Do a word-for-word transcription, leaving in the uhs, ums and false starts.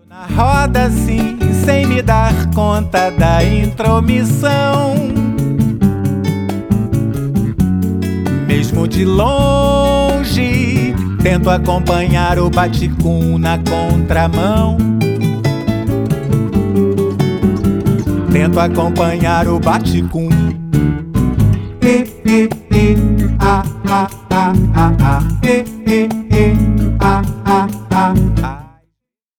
Na roda sim, sem me dar conta da intromissão. Mesmo de longe, tento acompanhar o baticum na contramão. Tento acompanhar o baticum. E, e.